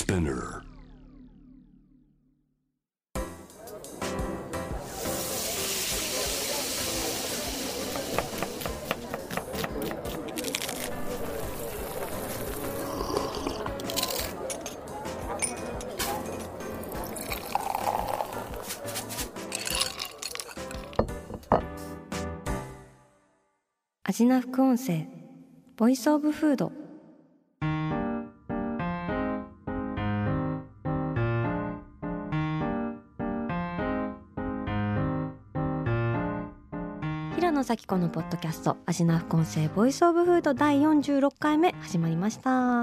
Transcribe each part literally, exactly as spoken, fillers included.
Spinner. アジナ副音声ボイスオブフード。平野咲子のポッドキャストアジナ副音声ボイスオブフードだいよんじゅうろっかいめ始まりました。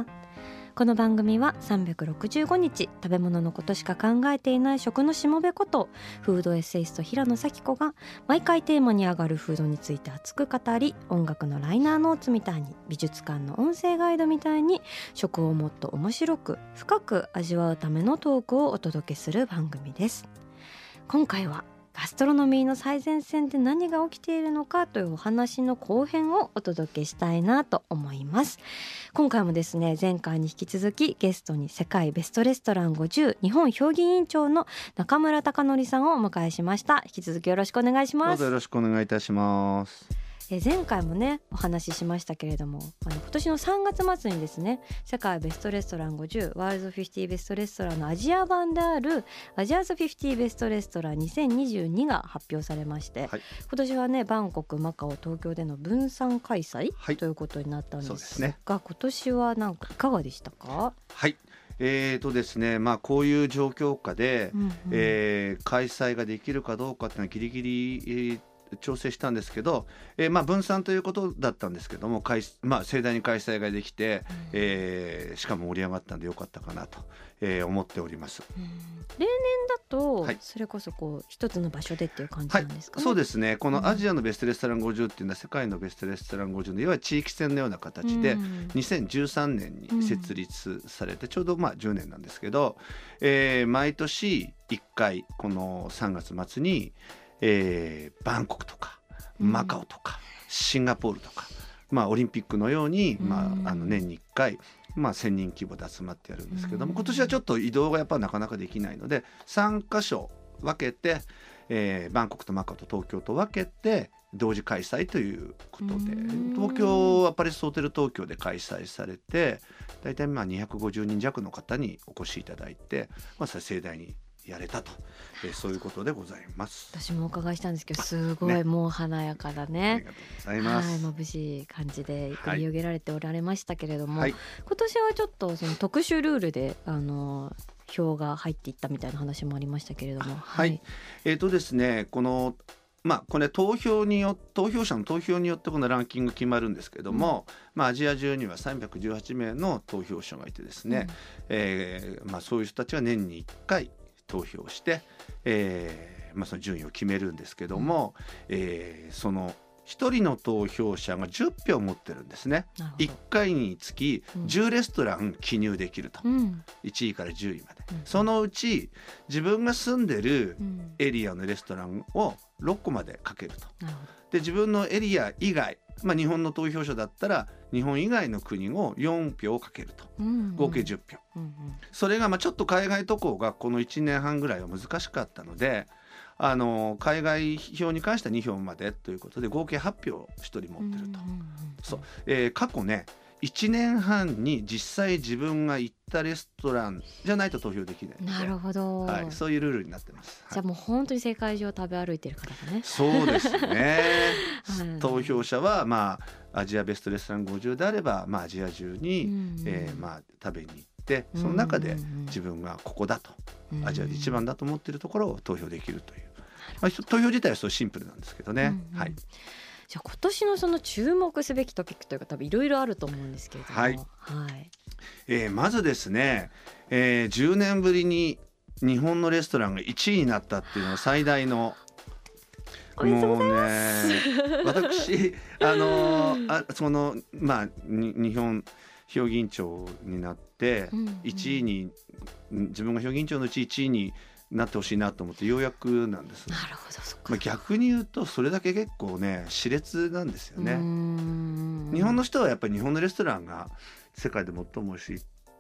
この番組はさんびゃくろくじゅうごにち食べ物のことしか考えていない食のしもべことフードエッセイスト平野咲子が毎回テーマに上がるフードについて熱く語り、音楽のライナーノーツみたいに美術館の音声ガイドみたいに食をもっと面白く深く味わうためのトークをお届けする番組です。今回はガストロノミーの最前線で何が起きているのかというお話の後編をお届けしたいなと思います。今回もですね、前回に引き続きゲストに世界ベストレストランごじゅう日本評議員長の中村貴則さんをお迎えしました。引き続きよろしくお願いします。 どうぞよろしくお願いいたします。 え前回もねお話ししましたけれども、あの今年のさんがつ末にですね、世界ベストレストランごじゅうワールドごじゅうベストレストランのアジア版であるアジアズごじゅうベストレストランにせんにじゅうにが発表されまして、はい、今年はねバンコク、マカオ、東京での分散開催、はい、ということになったんですが、そうですね、今年はなんかいかがでしたか？ はい、えーとですねまあ、こういう状況下で、うんうんえー、開催ができるかどうかっていうのはギリギリ、えー調整したんですけど、えーまあ、分散ということだったんですけども、まあ、盛大に開催ができて、うんえー、しかも盛り上がったんでよかったかなと、えー、思っております。 うん、例年だと、はい、それこそこう一つの場所でっていう感じなんですかね？ はい、そうですね。このアジアのベストレストランごじゅうっていうのは世界のベストレストランごじゅうのいわゆる地域戦のような形で、うん、にせんじゅうさんねんに設立されてちょうどまあじゅうねんなんですけど、えー、毎年いっかいこのさんがつ末にえー、バンコクとかマカオとか、うん、シンガポールとか、まあ、オリンピックのように、まあ、あの年にいっかい、まあ、せんにん規模で集まってやるんですけども、うん、今年はちょっと移動がやっぱなかなかできないのでさんかしょ分けて、えー、バンコクとマカオと東京と分けて同時開催ということで、うん、東京はパレスホテル東京で開催されてだいたいまあにひゃくごじゅうにん弱の方にお越しいただいて、まあ、それ盛大にやれたと、えー、そういうことでございます。 私もお伺いしたんですけどすごい、ね、もう華やかだね。 ありがとうございます。 はい、眩しい感じで繰り上げられておられましたけれども、はい、今年はちょっとその特殊ルールであの票が入っていったみたいな話もありましたけれども、 はい、はい、えーとですねこのまあ、これ投票によ投票者の投票によってこのランキング決まるんですけども、うんまあ、アジア中にはさんびゃくじゅうはちめいの投票者がいてですね、うんえーまあ、そういう人たちが年にいっかい投票して、えーまあ、その順位を決めるんですけども、うんえー、そのひとりの投票者がじゅっぴょう持ってるんですね。いっかいにつきじゅうレストラン記入できると、うん、いちいからじゅういまで、うん、そのうち自分が住んでるエリアのレストランをろっこまでかけると、うん、で自分のエリア以外、まあ、日本の投票者だったら日本以外の国をよんぴょうかけると、うんうん、合計じゅっぴょう、うんうん、それがまあちょっと海外渡航がこのいちねんはんぐらいは難しかったのであの海外票に関してはにひょうまでということで合計はちぴょうひとり持ってると、うんうんうんそうえー、過去ねいちねんはんに実際自分が行ったレストランじゃないと投票できないので、 なるほど、 はい、そういうルールになってます。 じゃあもう本当に世界中を食べ歩いてる方だね。 そうですね投票者は、まあ、アジアベストレストランごじゅうであれば、まあ、アジア中に、うんうんえーまあ、食べに行ってその中で自分がここだと、うんうん、アジアで一番だと思っているところを投票できるという、まあ、投票自体はそうシンプルなんですけどね、うんうんはいじゃあ今年のその注目すべきトピックというか多分いろいろあると思うんですけれども、はいはいえー、まずですね、えー、じゅうねんぶりに日本のレストランがいちいになったっていうのは最大のおめでとうございますもうね私あのあそのまあ日本評議員長になっていちいに、うんうん、自分が評議員長のうちいちいになってほしいなと思ってようやくなんです。 なるほどそっか、 まあ、逆に言うとそれだけ結構ね熾烈なんですよね。日本の人はやっぱり日本のレストランが世界で最も美味しいっ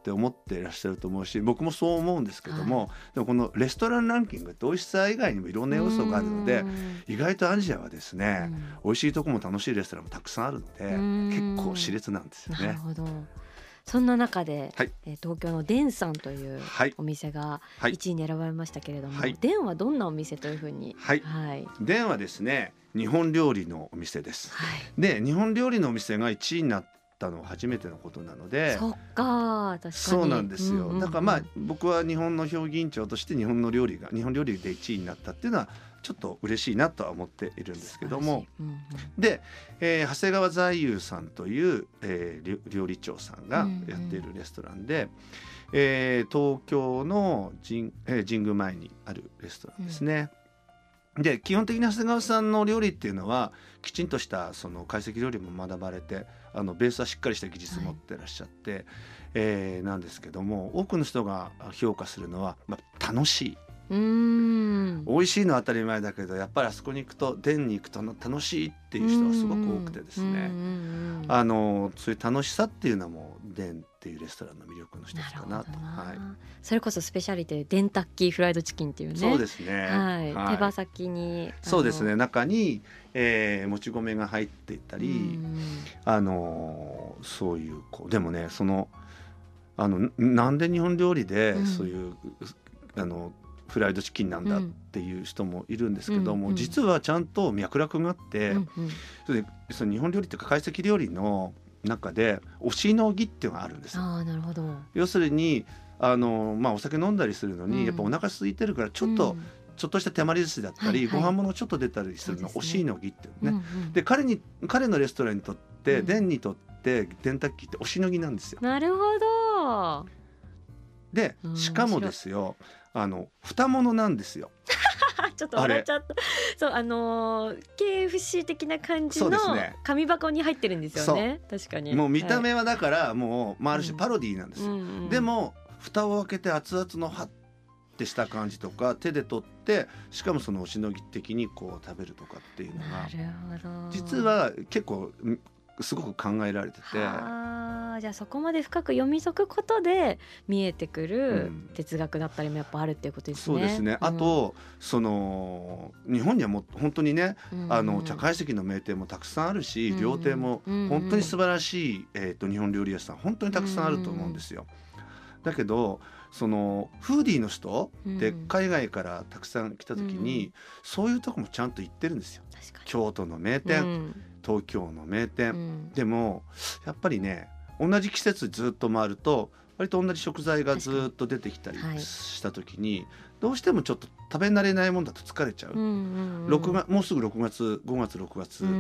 って思っていらっしゃると思うし、僕もそう思うんですけども、はい、でもこのレストランランキングって美味しさ以外にもいろんな要素があるので、意外とアジアはですね、うん、美味しいとこも楽しいレストランもたくさんあるので結構熾烈なんですよね。 なるほど。そんな中で、はい、え東京のデンさんというお店がいちいに選ばれましたけれども、はい、デンはどんなお店というふうに、 はいはい、デンはですね日本料理のお店です、はい、で日本料理のお店がいちいになったのは初めてのことなので、 そっか確かにそうなんですよ、うんうんうん、だからまあ僕は日本の評議員長として日本の料理が日本料理でいちいになったっていうのはちょっと嬉しいなとは思っているんですけども、うんうん、で、えー、長谷川財友さんという、えー、料理長さんがやっているレストランで、うんうんえー、東京の神、えー、神宮前にあるレストランですね、うん、で基本的に長谷川さんの料理っていうのはきちんとしたその懐石料理も学ばれて、あのベースはしっかりした技術を持ってらっしゃって、はいえー、なんですけども、多くの人が評価するのは、まあ、楽しい、うーん美味しいのは当たり前だけどやっぱりあそこに行くと殿に行くと楽しいっていう人はすごく多くてですね、あのそういう楽しさっていうのも殿っていうレストランの魅力の一つかなと。な、はい、 それこそスペシャリテデンタッキーフライドチキンっていうね、 そうですね、 はいはい、手羽先にそうですね中に、えー、もち米が入っていたり、あのそういうこうでもねそのあのなんで日本料理でそういう、うん、あのフライドチキンなんだっていう人もいるんですけども、うんうん、実はちゃんと脈絡があって、うんうん、それでその日本料理っていうか懐石料理の中でおしのぎっていうのがあるんです。 あー、なるほど。 要するにあの、まあ、お酒飲んだりするのに、うん、やっぱお腹空いてるからちょっと、うん、ちょっとした手まり寿司だったり、はいはい、ご飯物ちょっと出たりするの、おしのぎっていうね、うんうん、で彼に彼のレストランにとって殿、うん、にとってデンタッキーっておしのぎなんですよ。 なるほど。 でしかもですよあの二物なんですよちょっと笑っちゃった。そうあのー、ケーエフシー 的な感じの紙箱に入ってるんですよね。確かにもう見た目はだからもう、まあ、ある種パロディーなんですよ、うんうんうん、でも蓋を開けて熱々のハッてした感じとか手で取ってしかもそのおしのぎ的にこう食べるとかっていうのがなるほど実は結構すごく考えられてて、 あじゃあそこまで深く読み解くことで見えてくる哲学だったりもやっぱあるっていうことですね、 うん、そうですね、うん、あとその日本にはもう本当にね、うん、あの茶懐石の名店もたくさんあるし、うん、料亭も本当に素晴らしい、えーと、日本料理屋さん本当にたくさんあると思うんですよ、うん、だけどそのフーディーの人で海外からたくさん来た時に、うん、そういうとこもちゃんと行ってるんですよ。京都の名店、うん東京の名店、うん、でもやっぱりね同じ季節ずっと回ると割と同じ食材がずっと出てきたりした時に、はい、どうしてもちょっと食べ慣れないもんだと疲れちゃう、うんうんうん、ろくがつもうすぐろくがつごがつろくがつ、うん、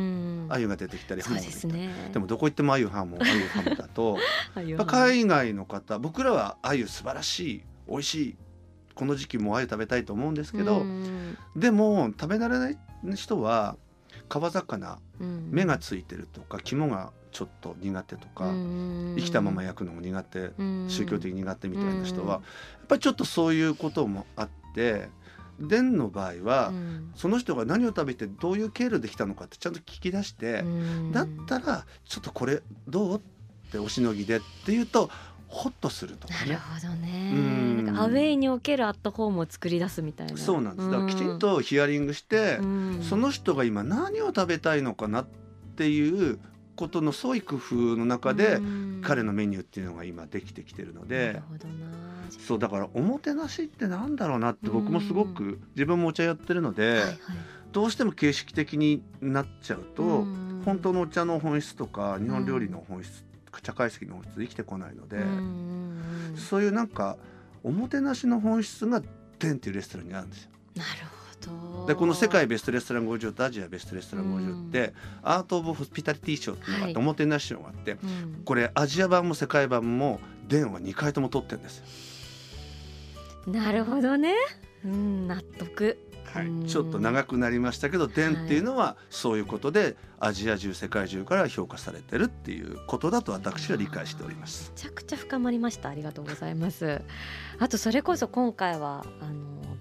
鮎が出てきたりハモが出てきたり、ね、でもどこ行っても鮎ハモ鮎ハモだと海外の方僕らは鮎素晴らしい美味しいこの時期も鮎食べたいと思うんですけど、うん、でも食べ慣れない人は川魚、うん、目がついてるとか肝がちょっと苦手とか、うん、生きたまま焼くのも苦手、うん、宗教的に苦手みたいな人は、うん、やっぱりちょっとそういうこともあって伝の場合は、うん、その人が何を食べてどういう経路できたのかってちゃんと聞き出して、うん、だったらちょっとこれどうっておしのぎでっていうとホッとするとかね。 なるほどね。なんかアウェイにおけるアットホームを作り出すみたいな。 そうなんです。だからきちんとヒアリングして、うん、その人が今何を食べたいのかなっていうことの創意工夫の中で、うん、彼のメニューっていうのが今できてきてるので。なるほどな。そうだからおもてなしってなんだろうなって僕もすごく自分もお茶やってるので、はいはい、どうしても形式的になっちゃうと、うん、本当のお茶の本質とか日本料理の本質、うん茶懐石の本質で生きてこないので、うんそういうなんかおもてなしの本質がデンっていうレストランにあるんですよ。 なるほど。 でこの世界ベストレストランごじゅうとアジアベストレストランごじゅうって、うん、アート・オブ・ホスピタリティ賞っていうのがあって、はい、おもてなし賞があって、うん、これアジア版も世界版もデンはにかいとも取ってるんですよ。 なるほどね、うん、納得。 はい、ちょっと長くなりましたけどデンっていうのはそういうことでアジア中世界中から評価されてるっていうことだと私は理解しております。 めちゃくちゃ深まりました。ありがとうございます。あとそれこそ今回はあの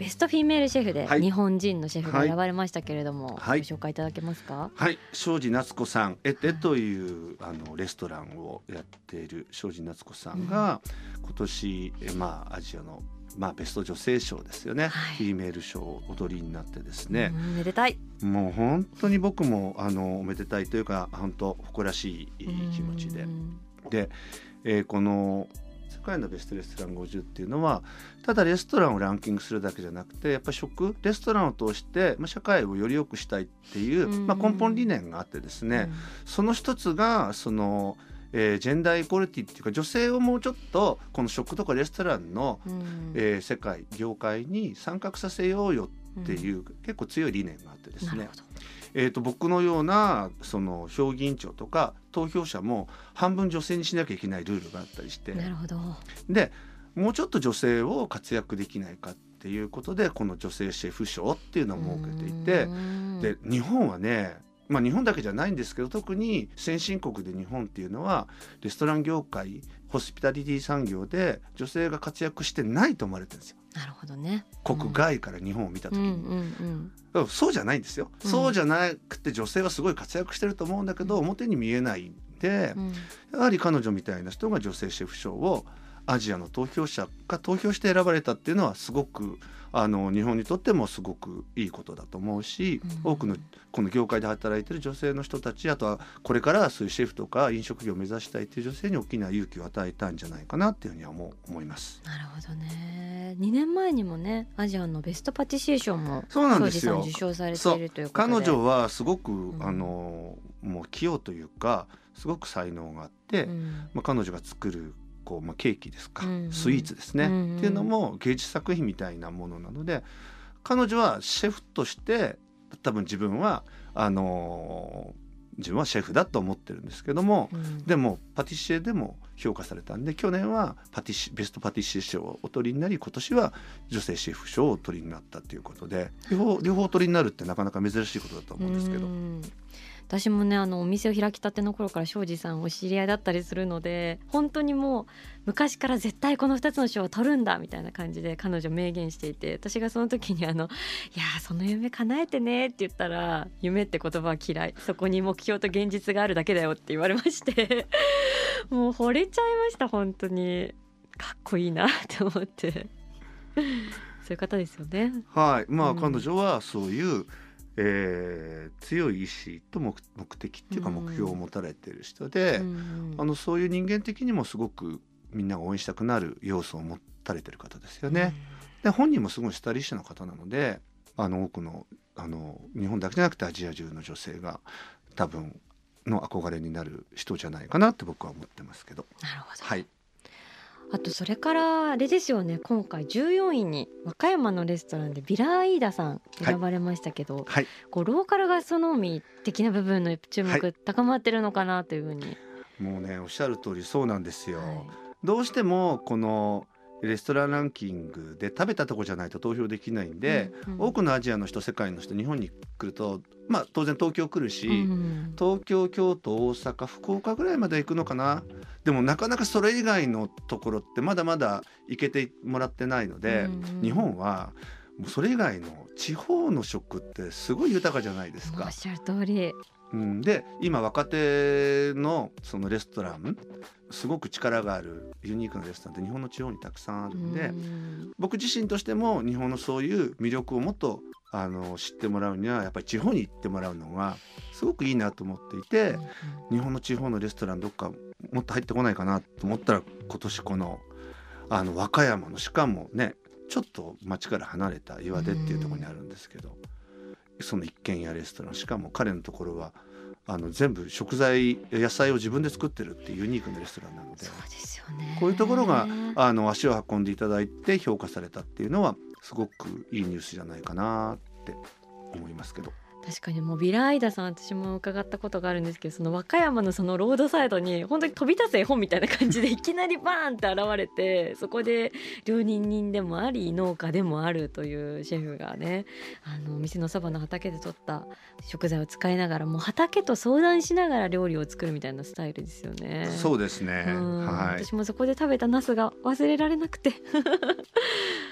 ベストフィメールシェフではい日本人のシェフが選ばれましたけれども、 はいご紹介いただけますか？ はい庄司夏子さんエテというあのレストランをやっている庄司夏子さんが、うん、今年え、まあ、アジアのまあ、ベスト女性賞ですよね、はい、フィメール賞をお取りになってですね、 うん、めでたい。 もう本当に僕もあのおめでたいというか本当誇らしい気持ちで、で、えー、この世界のベストレストランごじゅうっていうのはただレストランをランキングするだけじゃなくてやっぱり食レストランを通して、まあ、社会をより良くしたいっていう、まあ、根本理念があってですね、その一つがそのえー、ジェンダーイコリティっていうか女性をもうちょっとこの食とかレストランの、うんえー、世界業界に参画させようよっていう、うん、結構強い理念があってですね、えー、と僕のようなその評議員長とか投票者も半分女性にしなきゃいけないルールがあったりして、 なるほど。 でもうちょっと女性を活躍できないかっていうことでこの女性シェフ賞っていうのを設けていて、で日本はねまあ、日本だけじゃないんですけど特に先進国で日本っていうのはレストラン業界ホスピタリティ産業で女性が活躍してないと思われてるんですよ。 なるほどね、 国外から日本を見た時に、 うんうんうん、そうじゃないんですよ、うん、そうじゃなくて女性はすごい活躍してると思うんだけど、うん、表に見えないんで、うん、やはり彼女みたいな人が女性シェフ賞をアジアの投票者が投票して選ばれたっていうのはすごくあの日本にとってもすごくいいことだと思うし、うん、多くのこの業界で働いている女性の人たちあとはこれからそういうシェフとか飲食業を目指したいという女性に大きな勇気を与えたんじゃないかなっていうふうには思います。 なるほどね。にねんまえにもねアジアのベストパティシエ賞もそうなんですよ庄司さん受賞されているということで、 彼女はすごく、うん、あのもう器用というかすごく才能があって、うんまあ、彼女が作るこうまあ、ケーキですか、うんうん、スイーツですね、うんうん、っていうのも芸術作品みたいなものなので彼女はシェフとして多分自分はあのー、自分はシェフだと思ってるんですけども、うん、でもパティシエでも評価されたんで去年はパティシベストパティシエ賞をお取りになり今年は女性シェフ賞をお取りになったということで両方、両方お取りになるってなかなか珍しいことだと思うんですけど、うん私もねあのお店を開きたての頃から庄司さんお知り合いだったりするので本当にもう昔から絶対このふたつの賞を取るんだみたいな感じで彼女明言していて、私がその時にあのいやその夢叶えてねって言ったら夢って言葉は嫌い、そこに目標と現実があるだけだよって言われましてもう惚れちゃいました。本当にかっこいいなって思ってそういう方ですよね。 はいまあ、うん、彼女はそういうえー、強い意志と 目, 目的っていうか目標を持たれている人で、うん、あのそういう人間的にもすごくみんなが応援したくなる要素を持たれている方ですよね、うん、で本人もすごいスタイリッシュな方なのであの多くの、あの日本だけじゃなくてアジア中の女性が多分の憧れになる人じゃないかなって僕は思ってますけど。 なるほど、 はいあとそれからあれですよね、今回じゅうよんいに和歌山のレストランでビラーイーダさん選ばれましたけど、はいはい、こうローカルガストノーミー的な部分の注目高まってるのかなというふうに、はい、 もうねおっしゃる通りそうなんですよ、 はい、 どうしてもこのレストランランキングで食べたとこじゃないと投票できないんで、うんうん、多くのアジアの人世界の人日本に来ると、まあ、当然東京来るし、うんうん、東京京都大阪福岡ぐらいまで行くのかな。でもなかなかそれ以外のところってまだまだ行けてもらってないので、うんうん、日本はもうそれ以外の地方の食ってすごい豊かじゃないですか。 おっしゃる通り、 うん、で今若手のそのレストランすごく力があるユニークなレストランって日本の地方にたくさんあるんで、ん僕自身としても日本のそういう魅力をもっとあの知ってもらうにはやっぱり地方に行ってもらうのがすごくいいなと思っていて、うんうん、日本の地方のレストランどっかもっと入ってこないかなと思ったら今年このあの和歌山のしかもねちょっと町から離れた岩手っていうところにあるんですけど、その一軒家レストランしかも彼のところはあの全部食材野菜を自分で作ってるっていうユニークなレストランなので、 そうですよね、 こういうところがあの足を運んでいただいて評価されたっていうのはすごくいいニュースじゃないかなって思いますけど。 確かにもうビラーイダさん私も伺ったことがあるんですけど、その和歌山のそのロードサイドに本当に飛び立つ絵本みたいな感じでいきなりバーンって現れて、そこで料理人でもあり農家でもあるというシェフがね、あの店のそばの畑で採った食材を使いながらもう畑と相談しながら料理を作るみたいなスタイルですよね。 そうですね、はい、 私もそこで食べたナスが忘れられなくて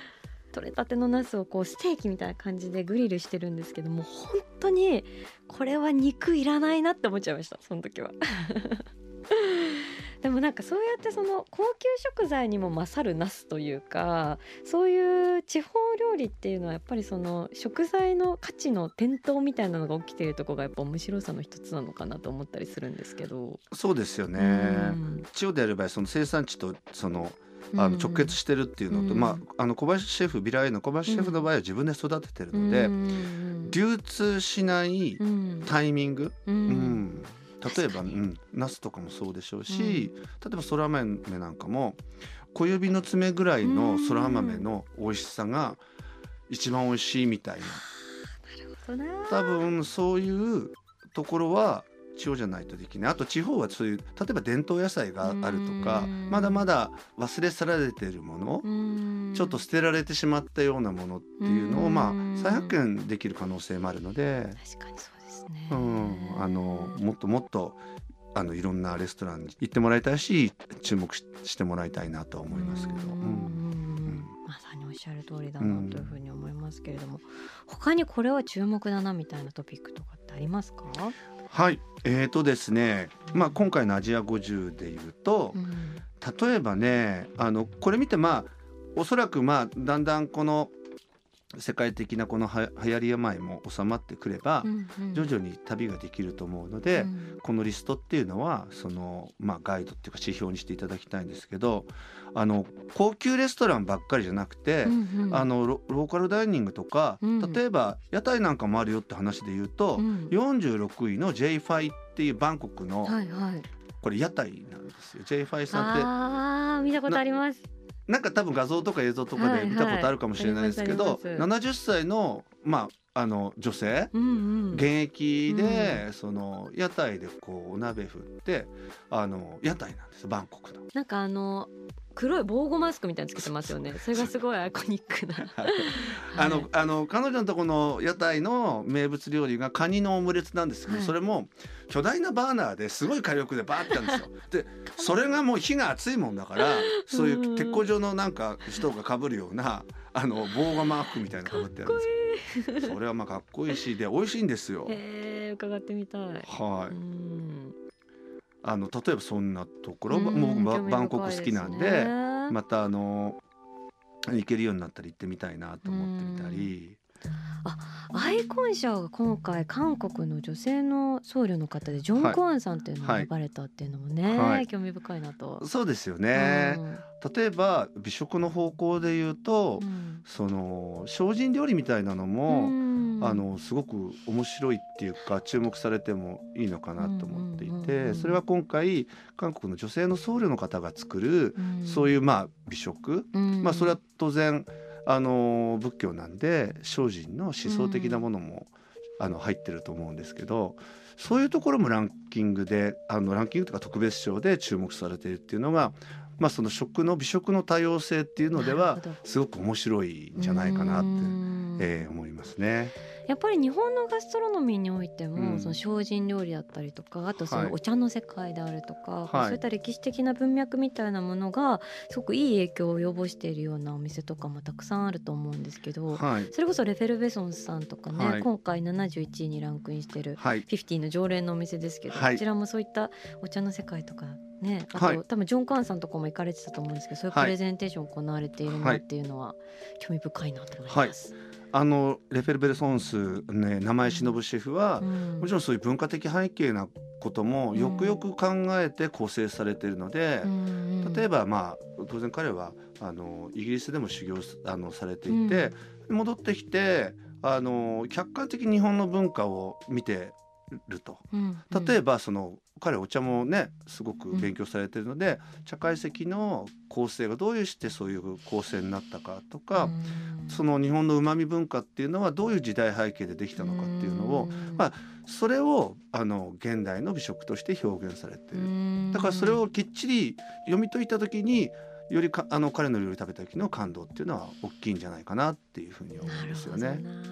取れたてのナスをこうステーキみたいな感じでグリルしてるんですけども、本当にこれは肉いらないなって思っちゃいました、その時はでもなんかそうやってその高級食材にも勝るナスというか、そういう地方料理っていうのはやっぱりその食材の価値の転倒みたいなのが起きているところがやっぱ面白さの一つなのかなと思ったりするんですけど。 そうですよね、 うん、 地方であればその生産地とそのあの直結してるっていうのと、うん、まあ、あの小林シェフビラエの小林シェフの場合は自分で育ててるので、うん、流通しないタイミング、うんうん、例えば、うん、ナスとかもそうでしょうし、うん、例えばそら豆なんかも小指の爪ぐらいのそら豆の美味しさが一番美味しいみたいな、 うん、なるほどな。 多分そういうところは地方じゃないとできない。あと地方はそういう例えば伝統野菜があるとか、まだまだ忘れ去られているもの、ちょっと捨てられてしまったようなものっていうのをまあ再発見できる可能性もあるので、 確かにそうですね、 うん、あのもっともっとあのいろんなレストランに行ってもらいたいし、注目 し, してもらいたいなと思いますけど、うんうん、 まさにおっしゃる通りだなというふうに思いますけれども、うん、他にこれは注目だなみたいなトピックとかってありますか？ はい、えーとですね、まあ、今回のアジアごじゅうでいうと、うん、例えばね、あのこれ見てまあおそらくまあだんだんこの世界的なこのは流行り病も収まってくれば、うんうん、徐々に旅ができると思うので、うん、このリストっていうのはその、まあ、ガイドっていうか指標にしていただきたいんですけど、あの高級レストランばっかりじゃなくて、うんうん、あの ロ, ローカルダイニングとか、うん、例えば屋台なんかもあるよって話で言うと、うん、よんじゅうろくいの ジェイファイ っていうバンコクの、はいはい、これ屋台なんですよ。 ジェイファイ さんって、 あー見たことあります。 なんか多分画像とか映像とかで見たことあるかもしれないですけど、はいはい、ななじゅっさいの、まあ、あの女性、うんうん、現役で、うん、その屋台でこうお鍋振ってあの屋台なんですバンコクの。 なんかあの黒い防護マスクみたいにつけてますよね。それがすごいアイコニックなあのあの彼女のとこの屋台の名物料理がカニのオムレツなんですけど、はい、それも巨大なバーナーですごい火力でバーってやるんですよ。でそれがもう火が熱いもんだから、そういう鉄工状のなんか人が被るようなあの防護マークみたいなの被ってやるんですけど、それはまあかっこいいしで美味しいんですよ。 へー、伺ってみたい。 はい、うん、あの例えばそんなところ、もう僕バンコク好きなんで、またあの行けるようになったら行ってみたいなと思ってみたり。 あ、アイコン賞が今回韓国の女性の僧侶の方でジョン・クアンさんっていうのが選ばれたっていうのもね、はいはい、興味深いなと。 そうですよね、うん、例えば美食の方向で言うと、うん、その精進料理みたいなのも、うん、あのすごく面白いっていうか注目されてもいいのかなと思っていて、うんうんうん、それは今回韓国の女性の僧侶の方が作る、うん、そういうまあ美食、うん、まあそれは当然あの仏教なんで精進の思想的なものも、うん、あの入ってると思うんですけど、そういうところもランキングであのランキングとか特別賞で注目されているっていうのが、まあ、その食の美食の多様性っていうのではすごく面白いんじゃないかなって、えー、思いますね。 やっぱり日本のガストロノミーにおいても、うん、その精進料理だったりとか、あとそのお茶の世界であるとか、はい、そういった歴史的な文脈みたいなものがすごくいい影響を及ぼしているようなお店とかもたくさんあると思うんですけど、はい、それこそレフェルベソンさんとかね、はい、今回ななじゅういちいにランクインしているフィフティの常連のお店ですけど、はい、こちらもそういったお茶の世界とかね、あと、はい、多分ジョン・カーンさんとかも行かれてたと思うんですけど、そういうプレゼンテーション行われているなっていうのは興味深いなと思います、はい。 あのレフェルベルソンス、ね、名前忍シェフは、うん、もちろんそういう文化的背景なこともよくよく考えて構成されているので、うん、例えば、まあ、当然彼はあのイギリスでも修行あのされていて、うん、戻ってきてあの客観的に日本の文化を見てると、うんうん、例えばその彼お茶もねすごく勉強されているので、うん、茶会席の構成がどういうしてそういう構成になったかとか、うん、その日本のうまみ文化っていうのはどういう時代背景でできたのかっていうのを、うん、まあ、それをあの現代の美食として表現されている、うん、だからそれをきっちり読み解いた時によりかあの彼の料理食べた時の感動っていうのは大きいんじゃないかなっていうふうに思うんですよね。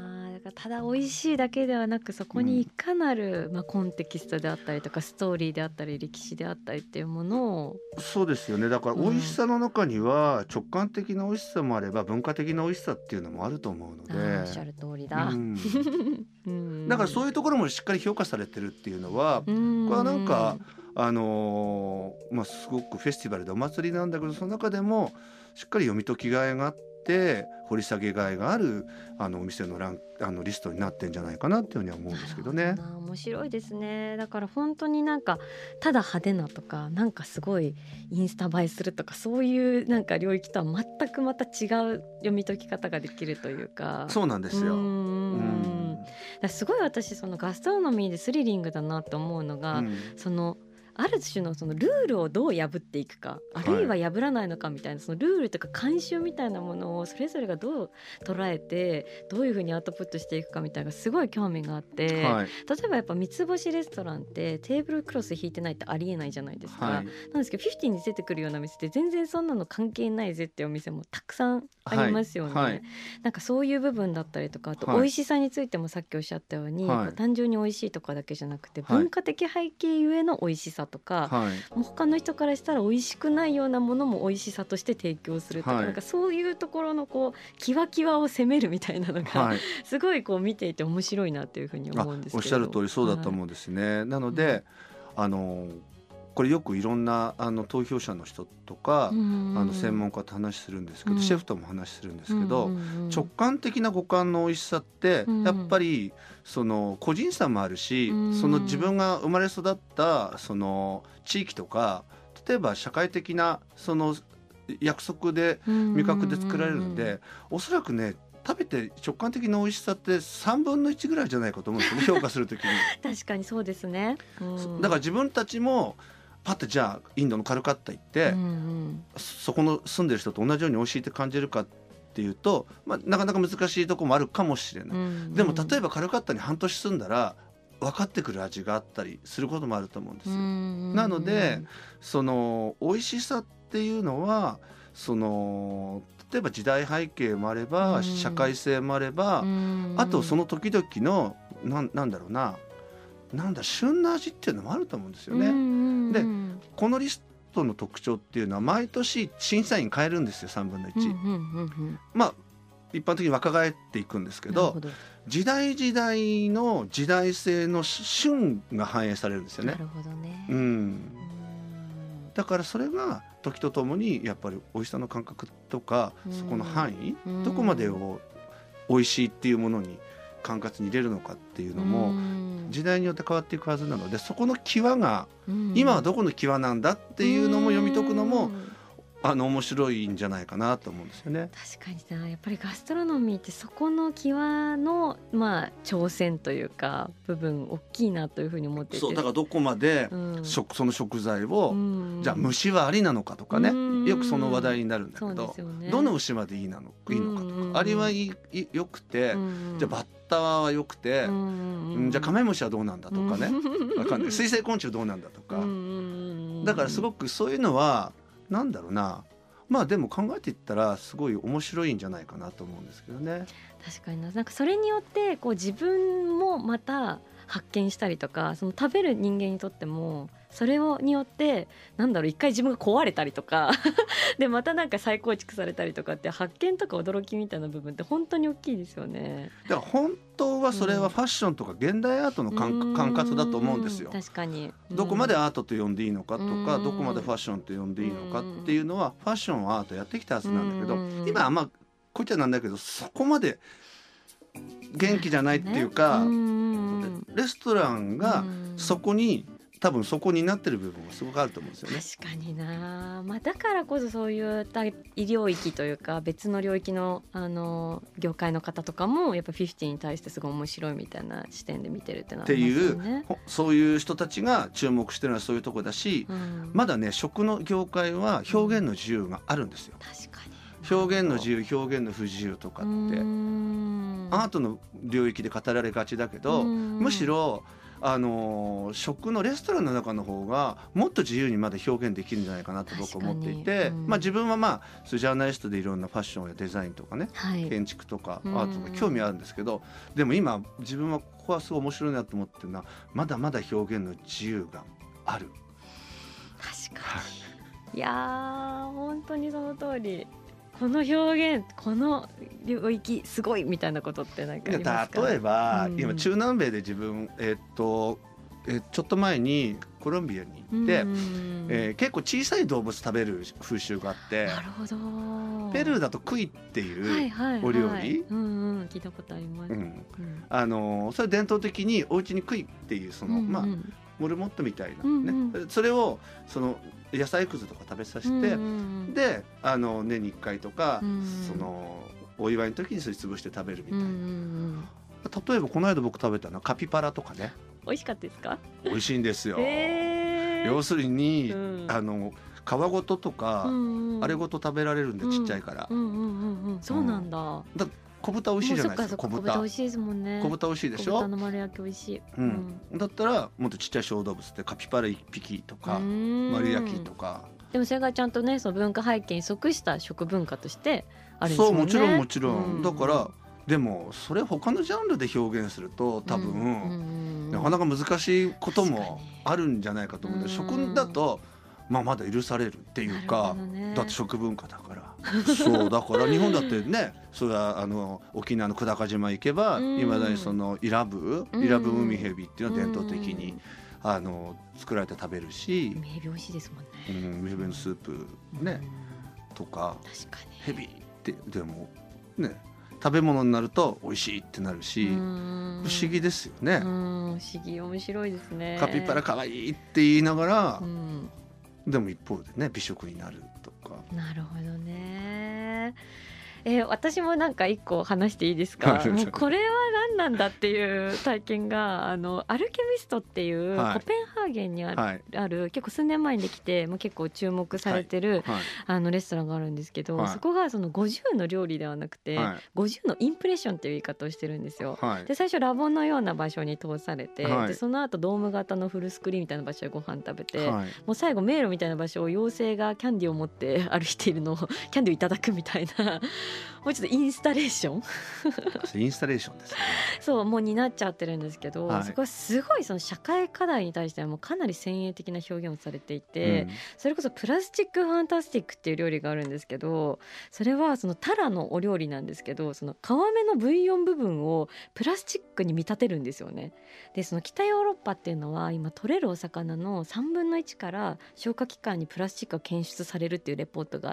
かただ美味しいだけではなく、そこにいかなる、うんまあ、コンテキストであったりとかストーリーであったり歴史であったりっていうものを。 そうですよね。だから美味しさの中には直感的な美味しさもあれば文化的な美味しさっていうのもあると思うので、 あおっしゃる通りだ、 うんうん、 だからそういうところもしっかり評価されてるっていうのは、これはなんかあのーまあ、すごくフェスティバルでお祭りなんだけど、その中でもしっかり読み解きがいがあって掘り下げがいがあるあのお店のランあのリストになってんじゃないかなっていうふうには思うんですけどね。 な面白いですね。だから本当になんかただ派手なとかなんかすごいインスタ映えするとかそういうなんか領域とは全くまた違う読み解き方ができるというか。 そうなんですよ。 うーんうんだからすごい私そのガストロノミーでスリリングだなと思うのが、 うんそのある種のそのルールをどう破っていくか、あるいは破らないのかみたいな、そのルールとか慣習みたいなものをそれぞれがどう捉えてどういうふうにアウトプットしていくかみたいなのがすごい興味があって、 はい例えばやっぱ三つ星レストランってテーブルクロス引いてないってありえないじゃないですか、 はいなんですけどフィフティに出てくるような店って全然そんなの関係ないぜっていうお店もたくさんありますよね、 はいはいなんかそういう部分だったりとか、あとはい美味しさについてもさっきおっしゃったように、 はいこう単純に美味しいとかだけじゃなくて、 はい文化的背景ゆえの美味しさとか、 はいもう他の人からしたら美味しくないようなものも美味しさとして提供するとか、 はいなんかそういうところのこうキワキワを攻めるみたいなのが、 はい、 すごいこう見ていて面白いなというふうに思うんですけど。 おっしゃる通りそうだと思うんですね、はい、なので、うん、あのこれよくいろんなあの投票者の人とか、うんうん、あの専門家と話するんですけど、うん、シェフとも話するんですけど、うんうんうん、直感的な五感の美味しさってやっぱりその個人差もあるし、うん、その自分が生まれ育ったその地域とか、例えば社会的なその約束で味覚で作られるので、うんうんうん、おそらくね食べて直感的な美味しさってさんぶんのいちぐらいじゃないかと思うんですよね評価するときに確かにそうですね、うん、 だから自分たちもパッてじゃあインドのカルカッタ行って、うんうん、そこの住んでる人と同じように美味しいって感じるかっていうと、まあ、なかなか難しいところもあるかもしれない、うんうん、でも例えばカルカッタに半年住んだら分かってくる味があったりすることもあると思うんですよ、うんうん、なのでその美味しさっていうのはその例えば時代背景もあれば、うん、社会性もあれば、うん、あとその時々の な, なんだろうななんだ旬な味っていうのもあると思うんですよね、うん、でこのリストの特徴っていうのは毎年審査員変えるんですよさんぶんのいち、うんうんうんうん、まあ一般的に若返っていくんですけ ど, ど時代時代の時代性の旬が反映されるんですよね。 なるほどね、 うん、だからそれが時とともにやっぱり美味しさの感覚とか、うん、そこの範囲、うん、どこまでを美味しいっていうものに管轄に入れるのかっていうのも、うん、時代によって変わっていくはずなので、そこの際が、うん、今はどこの際なんだっていうのも読み解くのも、うんあの面白いんじゃないかなと思うんですよね。 確かにな、やっぱりガストロノミーってそこの際の、まあ、挑戦というか部分大きいなというふうに思っていて、 そうだからどこまで、うん、その食材を、うん、じゃあ蒸しはありなのかとかね、うん、よくその話題になるんだけど、ね、どの牛までいいなのいいのかとか、うん、アリはいいよくて、うん、じゃあバッタはよくて、うん、じゃあカメムシはどうなんだとかね、わかんない水生昆虫どうなんだとか、だからすごくそういうのはなんだろうな、まあでも考えていったらすごい面白いんじゃないかなと思うんですけどね。 確かにな、なんかそれによってこう自分もまた発見したりとか、その食べる人間にとってもそれをによってなんだろう一回自分が壊れたりとかでまたなんか再構築されたりとかって発見とか驚きみたいな部分って本当に大きいですよね。 だから本当はそれはファッションとか現代アートの管轄だと思うんですよ。 確かに、うん、 どこまでアートと呼んでいいのかとか、どこまでファッションと呼んでいいのかっていうのはファッションはアートやってきたはずなんだけど、今はまあこういっちゃなんだけどそこまで元気じゃないっていうか、レストランがそこに多分そこになってる部分はすごくあると思うんですよね。 確かにな、まあ、だからこそそういう医療域というか別の領域 の, あの業界の方とかもやっぱフィフティに対してすごい面白いみたいな視点で見てるってのはありますよね。 っていうそういう人たちが注目してるのはそういうところだし、うん、まだね食の業界は表現の自由があるんですよ、うん、 確かに表現の自由表現の不自由とかってアートの領域で語られがちだけど、むしろあの食のレストランの中の方がもっと自由にまだ表現できるんじゃないかなと僕は思っていて、うん、まあ、自分はまあジャーナリストでいろんなファッションやデザインとかね、はい、建築とかアートとか興味あるんですけど、うん、でも今自分はここはすごい面白いなと思ってるのはまだまだ表現の自由がある。 確かに、いやー本当にその通り。この表現この領域すごいみたいなことって何かありますか？ 例えば、うん、今中南米で自分、えー、っとえー、ちょっと前にコロンビアに行って、うん、えー、結構小さい動物食べる風習があって、 なるほど。 ペルーだとクイっていうお料理、はいはいはい、 うんうん、聞いたことあります、うんうん、 あのそれ伝統的にお家にクイっていうその、うんうん、まあモルモットみたいな、ね、うんうん、それをその野菜くずとか食べさせて、うんうん、であの年にいっかいとか、うん、そのお祝いの時にそれ潰して食べるみたいな、うんうん、例えばこの間僕食べたのはカピバラとかね。 美味しかったですか？ 美味しいんですよ、えー、要するに、うん、あの皮ごととか、うんうん、あれごと食べられるんで、ちっちゃいから、 うんうんうんうん、そうなんだ、うん、 だ小豚美味しいじゃないですか。小豚美味しいですもんね。 小豚美味しいでしょ。 小豚の丸焼き美味しい、 うんうん、だったらもっとちっちゃい小動物でカピバラいっぴきとか丸焼きとか。 でもそれがちゃんとねその文化背景に即した食文化としてあるんですもんね。 そうもちろんもちろん、うん、だからでもそれ他のジャンルで表現すると多分、うんうん、なかなか難しいこともあるんじゃないかと思うんで、食だとまあ、まだ許されるっていうか、ね、だって食文化だからそうだから日本だってねそれはあの沖縄の久高島行けばいま、うん、だにそのイラブイラブウミヘビっていうのは伝統的に、うん、あの作られて食べるし、 ウミヘビ美味しいですもんね、 うん、ウミヘビのスープね、うん、とか確かにヘビってでもね食べ物になると美味しいってなるし、不思議ですよね。 うん、不思議面白いですね。 カピバラ可愛いって言いながら、うん、でも一方でね美食になるとか。 なるほどね。えー、私もなんか一個話していいですか？もうこれは何なんだっていう体験があのアルケミストっていうコペンハーゲンにある、はい、ある結構数年前にできて、まあ、結構注目されてる、はいはい、あのレストランがあるんですけど、はい、そこがそのごじゅうの料理ではなくて、はい、ごじゅうのインプレッションっていう言い方をしてるんですよ、はい、で最初ラボのような場所に通されて、はい、でその後ドーム型のフルスクリーンみたいな場所でご飯食べて、はい、もう最後迷路みたいな場所を妖精がキャンディーを持って歩いているのをキャンディーをいただくみたいなもうちょっとインスタレーションインスタレーションですね。 そうもうになっちゃってるんですけど、はい、そこはすごいその社会課題に対してはもうかなり先鋭的な表現をされていて、うん、それこそプラスチックファンタスティックっていう料理があるんですけど、それはそのタラのお料理なんですけど、その皮目のブイヨン部分をプラスチックに見立てるんですよね。でその北ヨーロッパっていうのは今取れるお魚のさんぶんのいちから消化器官にプラスチックが検出されるっていうレポートがあって、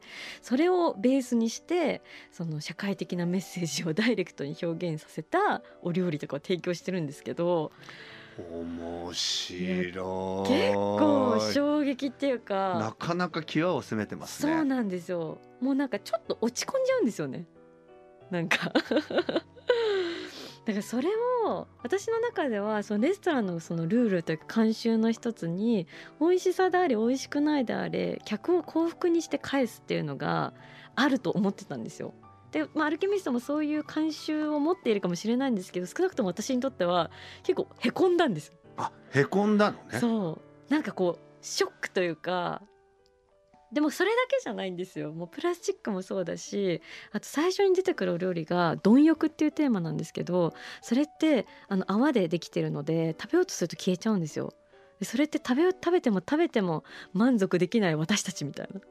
それをベースにしてその社会的なメッセージをダイレクトに表現させたお料理とかを提供してるんですけど、 面白い。 結構衝撃っていうかなかなか際を攻めてますね。 そうなんですよ。もうなんかちょっと落ち込んじゃうんですよね、なんかだからそれも私の中ではそのレストランのそのルールというか慣習の一つに、美味しさであれ美味しくないであれ客を幸福にして返すっていうのがあると思ってたんですよ。で、まあ、アルケミストもそういう慣習を持っているかもしれないんですけど、少なくとも私にとっては結構へこんだんです。 あ、へこんだのね。 そうなんかこうショックというか、でもそれだけじゃないんですよ。もうプラスチックもそうだし、あと最初に出てくるお料理が貪欲っていうテーマなんですけど、それってあの泡でできてるので食べようとすると消えちゃうんですよ。でそれって食べよ食べても食べても満足できない私たちみたいな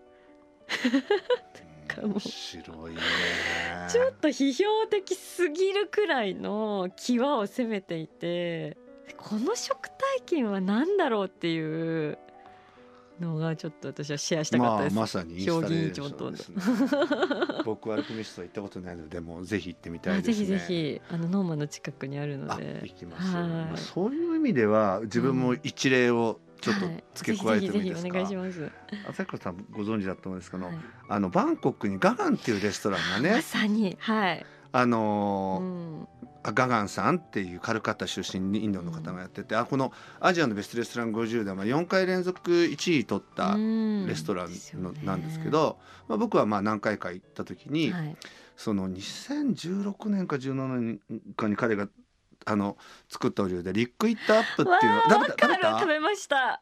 面白いね。 ちょっと批評的すぎるくらいの際を攻めていて、この食体験は何だろうっていうのがちょっと私はシェアしたかったです。 まあ、まさにインスタレーションですね僕はアルケミスト行ったことないので、もうぜひ行ってみたいですね。 ぜひぜひあのノーマンの近くにあるので行きます、まあ、そういう意味では自分も一例をちょっと付け加えてもいいですか？ はい、ぜひぜひお願いします。 朝倉さんご存知だと思うんですけど、はい、あのバンコクにガガンっていうレストランがね、 まさに、はい、 あのーうんガガンさんっていうカルカッタ出身にインドの方がやってて、うん、あこのアジアのベストレストランごじゅうではよんかい連続いちい取ったレストランの、うん、なんですけど、まあ、僕はまあ何回か行った時に、はい、そのにせんじゅうろくねんかじゅうななねんかに彼があの作ったお料理でリクイットアップっていうの食べた食べた食べました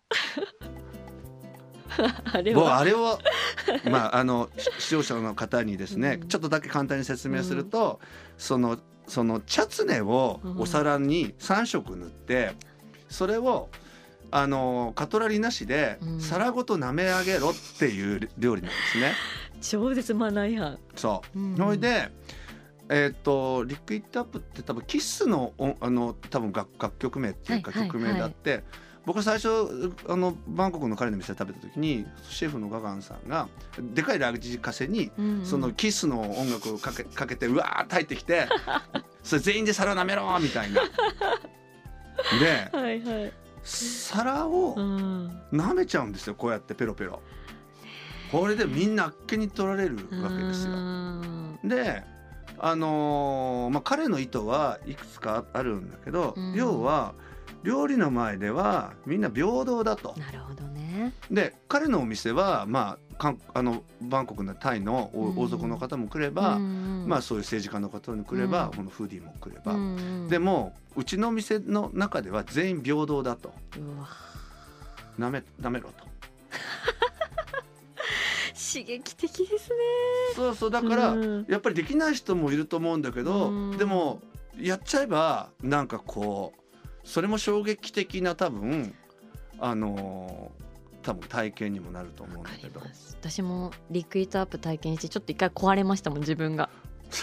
あれ僕はあれをまああの視聴者の方にですね、うん、ちょっとだけ簡単に説明すると、うん、そのそのチャツネをお皿にさん色塗って、うん、それをあのカトラリーなしで皿ごと舐め上げろっていう料理なんですね、 うん、超絶マナー違反。 そう、うん、それでえー、とリクイットアップって多分キス の, あの多分 楽, 楽曲名っていうか曲名だって、はいはいはい、僕は最初あのバンコクの彼の店で食べた時にシェフのガガンさんがでかいラジカセに、うんうん、そのキスの音楽をか け, かけてうわーって入ってきてそれ全員で皿舐めろみたいなで、はいはい、皿を舐めちゃうんですよ、こうやってペロペロ。これでみんなあっけに取られるわけですよ。であのーまあ、彼の意図はいくつかあるんだけど、うん、要は料理の前ではみんな平等だと。 なるほどね。 で彼のお店は、まあ、かんあのバンコクのタイの王族の方も来れば、うんまあ、そういう政治家の方も来れば、うん、このフーディーも来れば、うん、でもうちの店の中では全員平等だと。うわなめ、なめろと刺激的ですね。 そうそうだから、うん、やっぱりできない人もいると思うんだけど、うん、でもやっちゃえばなんかこうそれも衝撃的な多分あの多分体験にもなると思うんだけど。 私もリクイットアップ体験してちょっと一回壊れましたもん自分が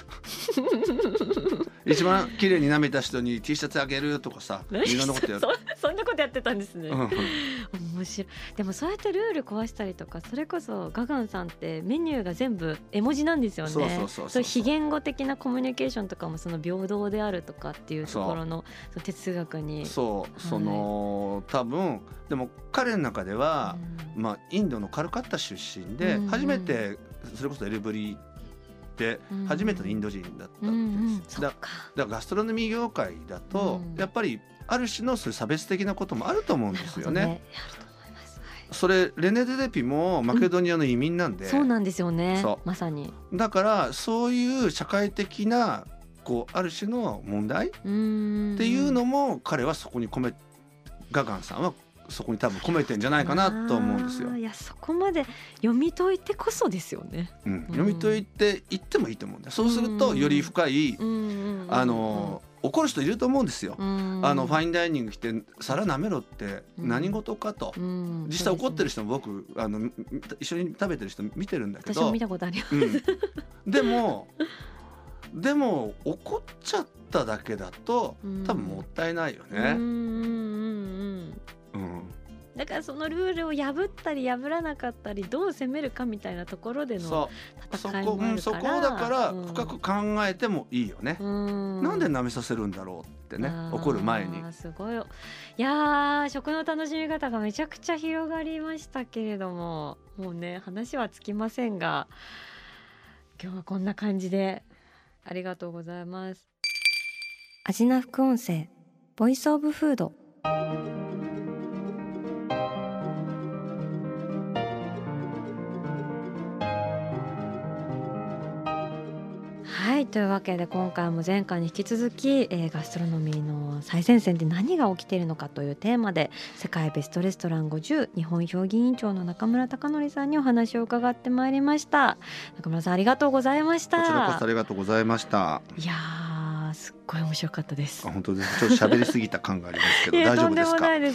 一番綺麗に舐めた人に T シャツあげるとかさいろんなことやるそ, そんなことやってたんですね、うん、面白い。でもそうやってルール壊したりとか、それこそガガンさんってメニューが全部絵文字なんですよね。そうそうそうそう、そう非言語的なコミュニケーションとかもその平等であるとかっていうところのその哲学にそう、はい、その多分でも彼の中では、うんまあ、インドのカルカッタ出身で、うん、初めてそれこそエルブリで初めてのインド人だったって、うんうん、だ, だからガストロノミー業界だと、うん、やっぱりある種のそういう差別的なこともあると思うんですよね。それレネ・デ・デピもマケドニアの移民なんで、 うん、そうなんですよね。まさにだからそういう社会的なこうある種の問題っていうのも彼はそこに込めガガンさんはそこに多分込めてんじゃないかなと思うんですよ。 いやそこまで読み解いてこそですよね、 うん、読み解いていってもいいと思うんだよ。そうするとより深い、あの怒る人いると思うんですよ。あのファインダイニング来て皿舐めろって何事かと、実際怒ってる人も僕あの一緒に食べてる人見てるんだけど、 私も見たことあります、 うん、でもでも怒っちゃっただけだと多分もったいないよね。うんうんうんうん、だからそのルールを破ったり破らなかったりどう攻めるかみたいなところでの戦いもあるから、 そこ、うん、そこだから深く考えてもいいよね、うん、なんで舐めさせるんだろうってね、怒る前に。 すごい。いや食の楽しみ方がめちゃくちゃ広がりましたけれども、もうね話はつきませんが今日はこんな感じでありがとうございます。アジナ副音声ボイスオブフード。はい、というわけで今回も前回に引き続き、えー、ガストロノミーの最前線で何が起きているのかというテーマで世界ベストレストランごじゅう日本評議委員長の中村貴則さんにお話を伺ってまいりました。中村さんありがとうございました。 こちらこそありがとうございました。 いやーすっごい面白かったです。 あ本当です。ちょっと喋りすぎた感がありますけど大丈夫ですか？ とんでもないです。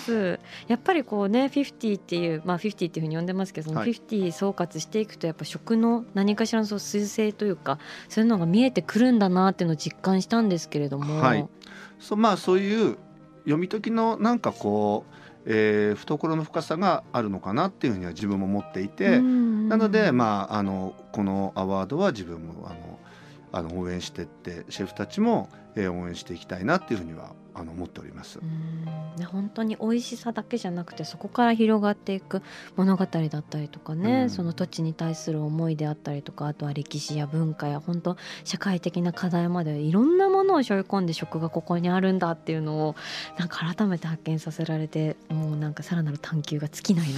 やっぱりこうねフィフティっていうまあフィフティっていうふうに呼んでますけど、そのフィフティ総括していくとやっぱ食の何かしらのそう趨勢というかそういうのが見えてくるんだなっていうのを実感したんですけれども、 はい、そまあそういう読み解きのなんかこう、えー、懐の深さがあるのかなっていうふうには自分も思っていて、なのでまああのこのアワードは自分もあのあの応援してってシェフたちも、えー、応援していきたいなっていうふうにはあの思っております。 うんね、本当に美味しさだけじゃなくてそこから広がっていく物語だったりとかね、うん、その土地に対する思いであったりとか、あとは歴史や文化や本当社会的な課題までいろんなものを背負い込んで食がここにあるんだっていうのをなんか改めて発見させられて、もうなんかさらなる探求が尽きないなっていう。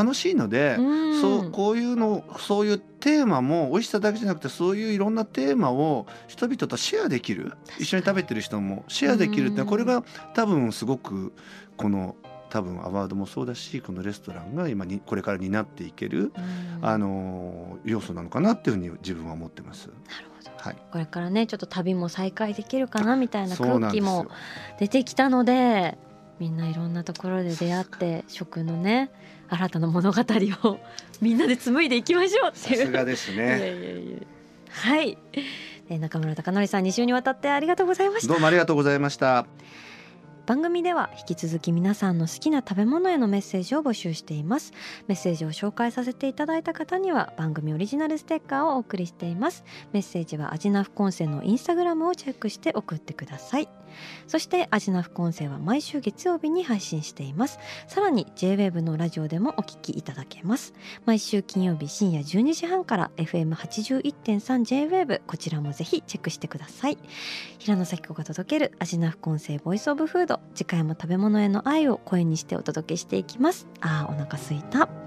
そうですね。あとまあ食なんでね基本楽しいので、うん、そうこういうのそういうテーマも美味しさだけじゃなくて、そういういろんなテーマを人々とシェアできる、一緒に食べてる人もシェアできるって、これが多分すごくこの多分アワードもそうだし、このレストランが今にこれから担っていけるあの要素なのかなっていうふうに自分は思ってます。なるほど、 はい、 これからねちょっと旅も再開できるかなみたいな空気も出てきたので、みんないろんなところで出会って食のね新たな物語をみんなで紡いでいきましょうっていう。 さすがですね。いやいやいやはい、えー、中村貴則さんに週にわたってありがとうございました。 どうもありがとうございました。 番組では引き続き皆さんの好きな食べ物へのメッセージを募集しています。メッセージを紹介させていただいた方には番組オリジナルステッカーをお送りしています。メッセージはアジナ副音声のインスタグラムをチェックして送ってください。そしてアジナ副音声は毎週月曜日に配信しています。さらに ジェイウェーブ のラジオでもお聞きいただけます。毎週金曜日深夜じゅうにじはんから エフエムはちじゅういってんさん ジェイウェーブ、 こちらもぜひチェックしてください。平野咲子が届けるアジナ副音声ボイスオブフード、次回も食べ物への愛を声にしてお届けしていきます。あーお腹すいた。